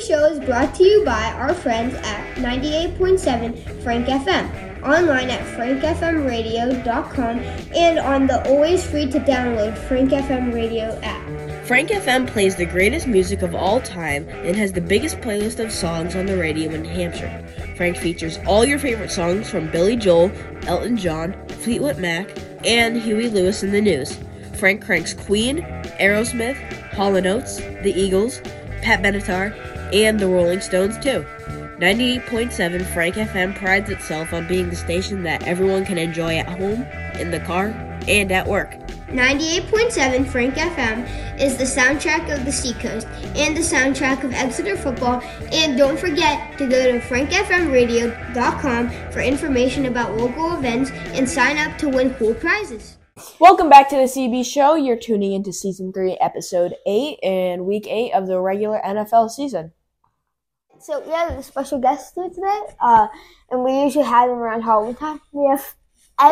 show is brought to you by our friends at 98.7 Frank FM, online at frankfmradio.com, and on the always free to download Frank FM radio app. Frank FM plays the greatest music of all time and has the biggest playlist of songs on the radio in New Hampshire. Frank features all your favorite songs from Billy Joel, Elton John, Fleetwood Mac, and Huey Lewis and the News. Frank cranks Queen, Aerosmith, Hall & Oates, The Eagles, Pat Benatar, and the Rolling Stones too. 98.7 Frank FM prides itself on being the station that everyone can enjoy at home, in the car, and at work. 98.7 Frank FM is the soundtrack of the Seacoast and the soundtrack of Exeter football. And don't forget to go to frankfmradio.com for information about local events and sign up to win cool prizes. Welcome back to the CB Show. You're tuning into Season 3, Episode 8, and Week 8 of the regular NFL season. So we have a special guest here today, and we usually have him around Halloween time. We have Ed,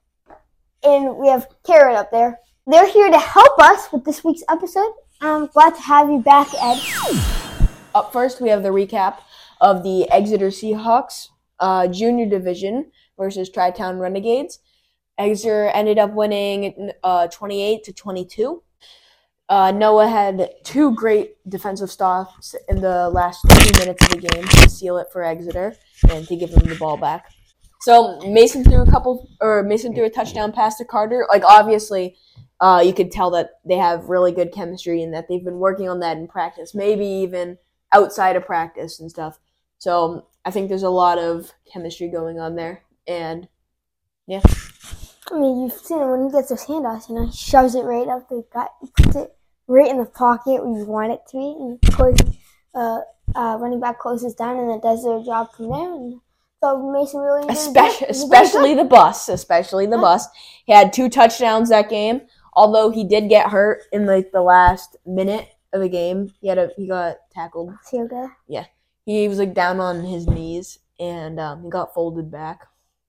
and we have Karen up there. They're here to help us with this week's episode. I'm glad to have you back, Ed. Up first, we have the recap of the Exeter Seahawks Junior Division versus Tri-Town Renegades. Exeter ended up winning 28-22. Noah had two great defensive stops in the last 2 minutes of the game to seal it for Exeter and to give them the ball back. So Mason threw a touchdown pass to Carter. Like, obviously, you could tell that they have really good chemistry and that they've been working on that in practice, maybe even outside of practice and stuff. So I think there's a lot of chemistry going on there, and yeah. I mean, you've seen it when he gets those handoffs, he shoves it right up the gut, puts it right in the pocket where you want it to be, and of course, running back closes down, and it does their job from there. And so Mason really especially the bus. He had 2 touchdowns that game, although he did get hurt in the last minute of the game. He got tackled. Okay. Yeah, he was down on his knees, and he got folded back.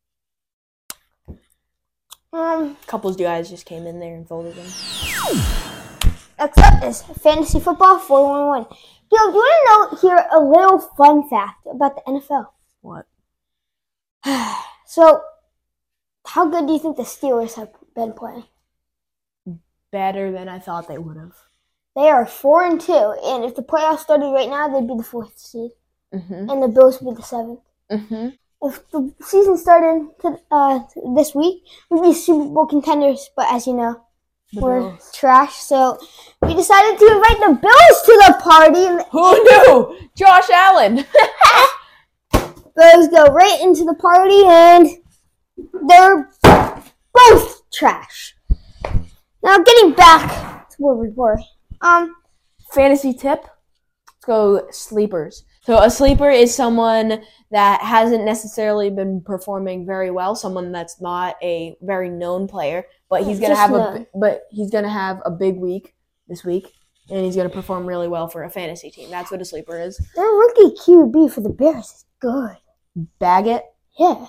A couple of guys just came in there and folded him. Next up is Fantasy Football 411. Yo, do you want to know here a little fun fact about the NFL? What? So, how good do you think the Steelers have been playing? Better than I thought they would have. They are 4-2, and if the playoffs started right now, they'd be the 4th seed, and the Bills would be the 7th. Mm-hmm. If the season started this week, we'd be Super Bowl contenders. But as you know, we're trash. So we decided to invite the Bills to the party. Who knew? Josh Allen. Bills go right into the party, and they're both trash. Now, getting back to where we were. Fantasy tip. Let's go sleepers. So a sleeper is someone that hasn't necessarily been performing very well, someone that's not a very known player, but he's gonna have a big week this week, and he's gonna perform really well for a fantasy team. That's what a sleeper is. Their rookie QB for the Bears is good. Baggett? Yeah.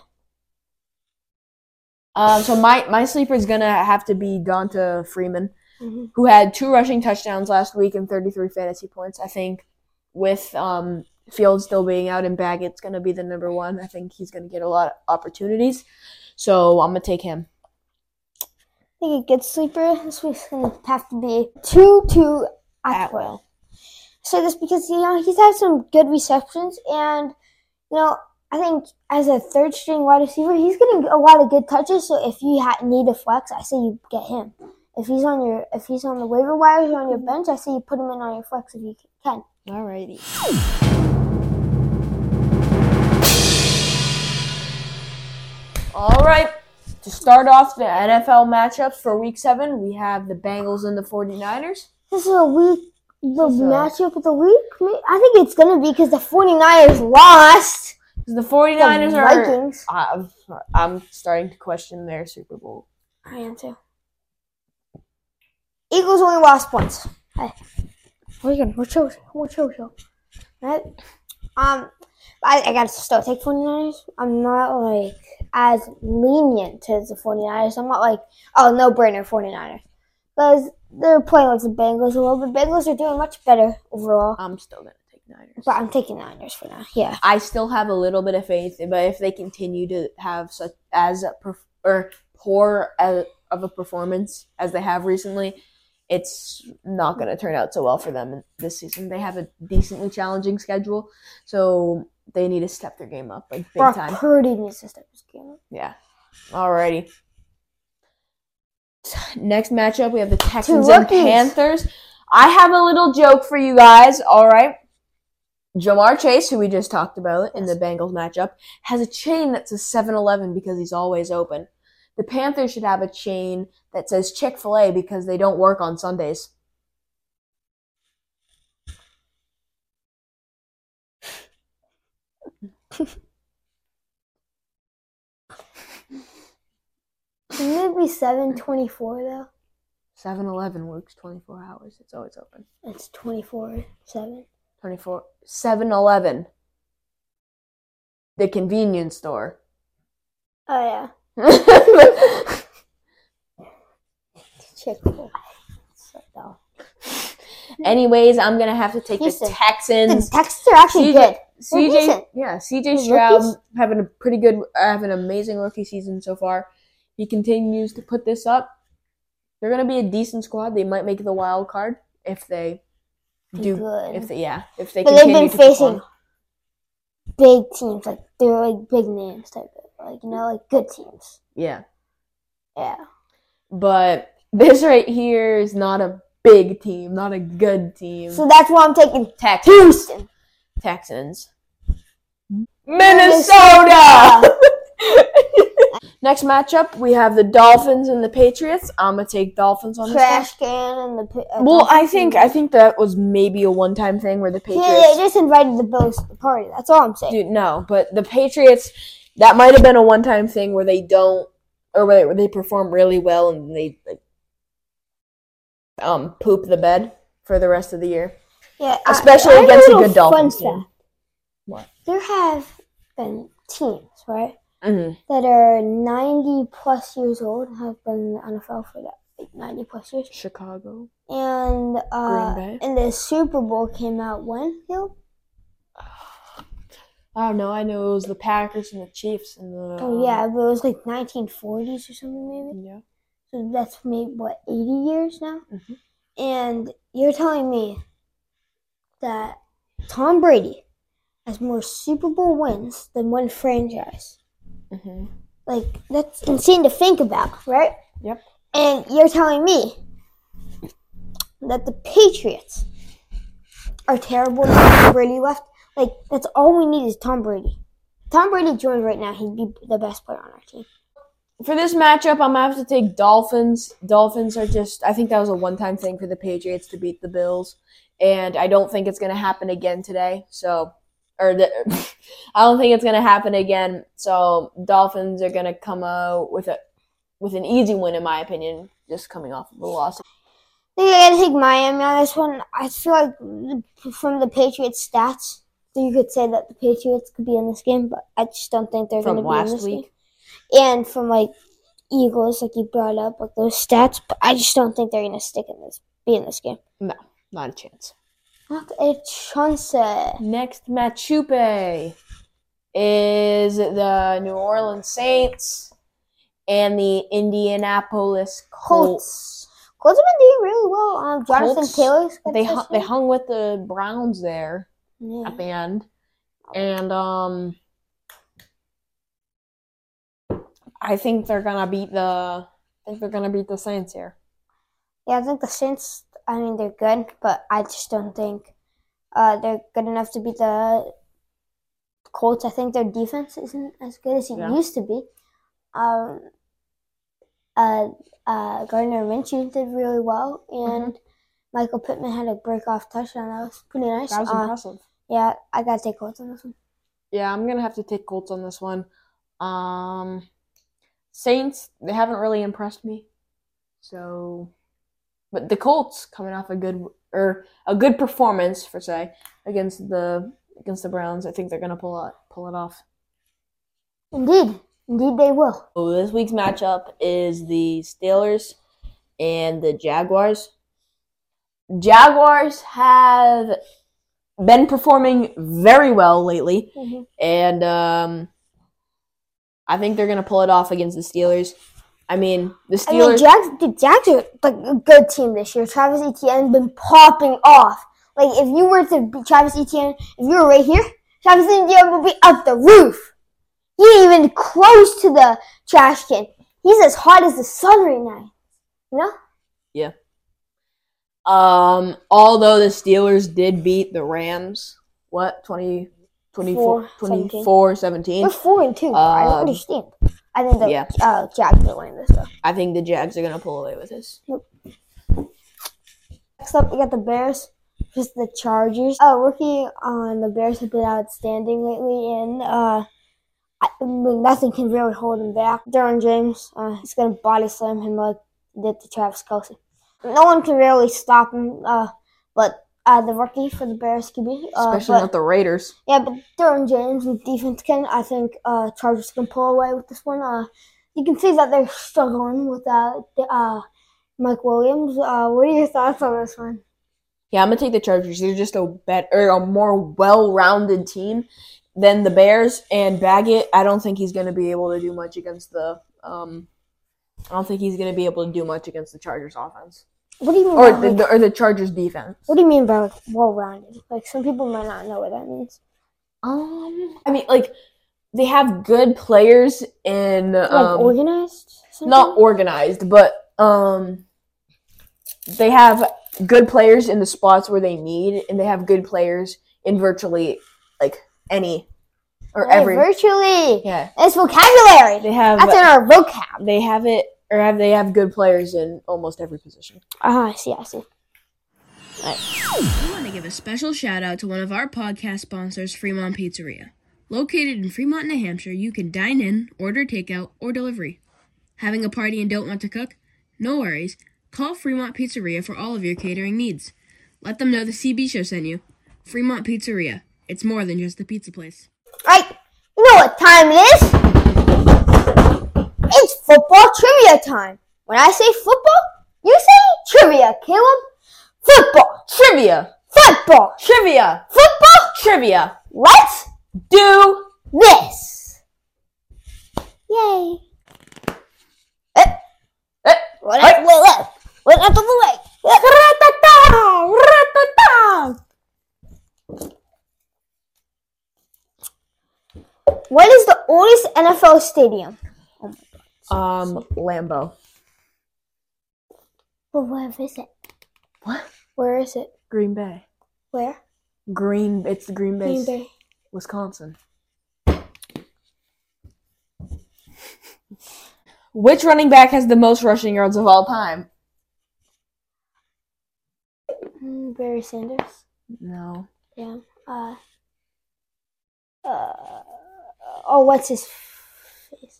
So my sleeper is gonna have to be Donta Freeman, who had 2 rushing touchdowns last week and 33 fantasy points. I think with Fields still being out and Baggett's going to be the number 1. I think he's going to get a lot of opportunities. So I'm going to take him. I think a good sleeper this week's going to have to be Tutu Atwell. So this because, he's had some good receptions, and, I think as a 3rd-string wide receiver, he's getting a lot of good touches. So if you need a flex, I say you get him. If he's on the waiver wires or on your bench, I say you put him in on your flex if you can. Alrighty. All right, to start off the NFL matchups for Week 7, we have the Bengals and the 49ers. This is matchup of the week? I think it's going to be because the 49ers lost. The 49ers Vikings. I'm starting to question their Super Bowl. I am too. Eagles only lost once. Hey. We're chill. Right? I got to still take 49ers. I'm not, as lenient as the 49ers. I'm not no-brainer 49ers. Because they're playing with the Bengals a little bit. Bengals are doing much better overall. I'm still going to take Niners. But I'm taking Niners for now. Yeah. I still have a little bit of faith, but if they continue to have such poor of a performance as they have recently, it's not going to turn out so well for them this season. They have a decently challenging schedule, so they need to step their game up big time. Purdy needs to step his game up. Yeah. Alrighty. Next matchup, we have the Texans and Panthers. I have a little joke for you guys, alright? Jamar Chase, who we just talked about in the Bengals matchup, has a chain that says 7-Eleven because he's always open. The Panthers should have a chain that says Chick-fil-A because they don't work on Sundays. Maybe 7:24 though. 7-Eleven works 24 hours. It's always open. It's 24/7. 7-Eleven. The convenience store. Oh yeah. Chick-fil-A. So, anyways, I'm gonna have to take the Texans. The Texans are actually good. CJ Stroud having an amazing rookie season so far. He continues to put this up. They're gonna be a decent squad. They might make the wild card if they do. Good. If they but continue they've been to facing perform. big teams, like they're like big names type of, like like good teams. Yeah. Yeah. But this right here is not a big team, not a good team. So that's why I'm taking Texans. Minnesota! Next matchup, we have the Dolphins and the Patriots. I'm gonna take Dolphins on this one. Trash can and the. Well, I think that was maybe a one-time thing where the Patriots. Yeah, they just invited the Bills to the party. That's all I'm saying. Dude, no, but the Patriots, that might have been a one-time thing where they don't, or where they perform really well and they poop the bed for the rest of the year. Yeah, especially against a good Dolphins team. What? There have been teams, right? Mm-hmm. That are 90 plus years old and have been in the NFL for that 90 plus years. Chicago. And Green Bay. And the Super Bowl came out when, Hill? I don't know. I know it was the Packers and the Chiefs and the. Oh yeah, but it was like 1940s or something maybe. Yeah. So that's maybe 80 years now. Mm-hmm. And you're telling me that Tom Brady has more Super Bowl wins than one franchise. Mm-hmm. Like, that's insane to think about, right? Yep. And you're telling me that the Patriots are terrible and Tom Brady left? Like, that's all we need is Tom Brady. If Tom Brady joined right now, he'd be the best player on our team. For this matchup, I'm going to have to take Dolphins. Dolphins are I think that was a one-time thing for the Patriots to beat the Bills. And I don't think it's going to happen again today. I don't think it's going to happen again. So Dolphins are going to come out with an easy win, in my opinion, just coming off of a loss. I think I got to take Miami on this one. I feel like from the Patriots stats, you could say that the Patriots could be in this game, but I just don't think they're going to be in this game. And from Eagles, like you brought up, like those stats, but I just don't think they're going to be in this game. No, not a chance. Not a chance. Next matchup is the New Orleans Saints and the Indianapolis Colts. Colts have been doing really well. Jonathan Taylor's got they hung with the Browns there at the end, and I think they're gonna beat the Saints here. Yeah, I think the Saints. I mean, they're good, but I just don't think they're good enough to beat the Colts. I think their defense isn't as good as it used to be. Gardner Minshew did really well, and Michael Pittman had a break-off touchdown. That was pretty nice. That was impressive. Yeah, I gotta take Colts on this one. Yeah, I'm gonna have to take Colts on this one. Saints, they haven't really impressed me, so. But the Colts coming off a good performance against the Browns, I think they're gonna pull it off. Indeed they will. So this week's matchup is the Steelers and the Jaguars. Jaguars have been performing very well lately, Mhm. and I think they're gonna pull it off against the Steelers. I mean, the I mean, Steelers. the Jags are like a good team this year. Travis Etienne's been popping off. Like, if you were to be Travis Etienne, if you were right here, Travis Etienne would be up the roof. He ain't even close to the trash can. He's as hot as the sun right now. You know? Yeah. Although the Steelers did beat the Rams, 24-17. We're 4-2. I don't understand. I think the Jags are winning this, though. I think the Jags are going to pull away with this. Next up, we got the Bears versus the Chargers. Rookie on the Bears have been outstanding lately, and nothing can really hold him back. Derwin James, he's going to body slam him like he did to Travis Kelce. No one can really stop him, but the rookie for the Bears QB. Especially not the Raiders. Yeah, but Derwin James and defense can. I think Chargers can pull away with this one. You can see that they're struggling with Mike Williams. What are your thoughts on this one? Yeah, I'm gonna take the Chargers. They're just a more well-rounded team than the Bears. And Baggett, I don't think he's gonna be able to do much against the. I don't think he's gonna be able to do much against the Chargers offense. What do you mean? Or the Chargers defense. What do you mean by well-rounded? Like, some people might not know what that means. I mean, like, they have good players in organized. Something? Not organized, but they have good players in the spots where they need, and they have good players in virtually like any or every. Virtually. Yeah. It's vocabulary. That's in our vocab. They have it, or they have good players in almost every position. I see. We want to give a special shout out to one of our podcast sponsors, Fremont Pizzeria. Located in Fremont, New Hampshire, you can dine in, order takeout, or delivery. Having a party and don't want to cook? No worries. Call Fremont Pizzeria for all of your catering needs. Let them know the CB Show sent you. Fremont Pizzeria. It's more than just a pizza place. Right. You know what time it is? It's football trivia time. When I say football, you say trivia, Caleb. Football. Trivia. Football. Trivia. Football. Trivia. Let's do this. Yay. What up the way? What is the oldest NFL stadium? Lambeau. Well, where is it? What? Where is it? Green Bay. Where? It's the Green Bay. Green Bay. Wisconsin. Which running back has the most rushing yards of all time? Barry Sanders. No. Yeah. What's his face?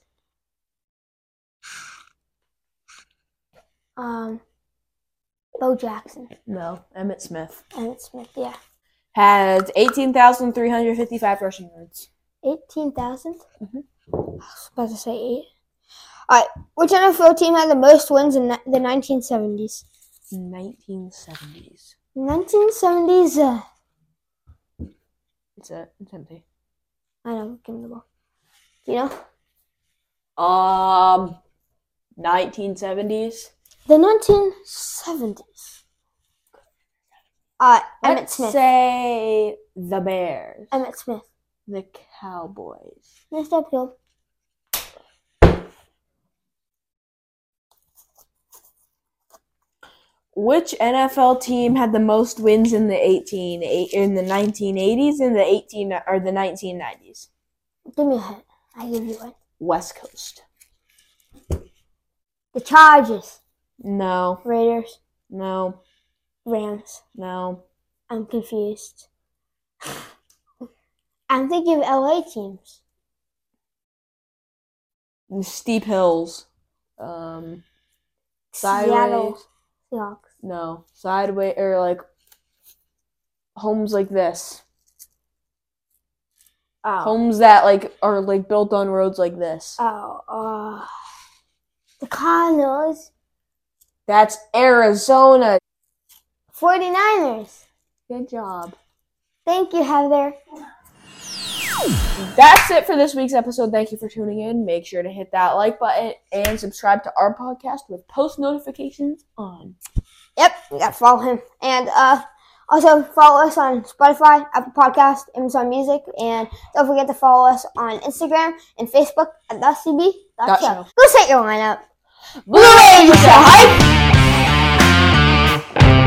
Bo Jackson. No. Emmitt Smith. Emmitt Smith, yeah. Has 18,355 rushing yards. 18,000? Mm-hmm. I was about to say 8. Alright, which NFL team had the most wins in the 1970s? 1970s. 1970s. It's empty. I know, give me the ball. Do you know? 1970s. The 1970s. Emmitt Smith. Say the Bears. Emmitt Smith. The Cowboys. Next up, Caleb. Which NFL team had the most wins in the 1980s and the 1990s? Give me a hint. I give you one. West Coast. The Chargers. No. Raiders. No. Rams. No. I'm confused. I'm thinking of LA teams. The steep hills. Sideways. Seattle Seahawks. No. Sideways, or like homes like this. Oh. Homes that are built on roads like this. The Cardinals. That's Arizona. 49ers. Good job. Thank you, Heather. That's it for this week's episode. Thank you for tuning in. Make sure to hit that like button and subscribe to our podcast with post notifications on. Yep, you gotta follow him. And also follow us on Spotify, Apple Podcast, Amazon Music, and don't forget to follow us on Instagram and Facebook at .cb.show. Go set your lineup. Blue Angels, hype!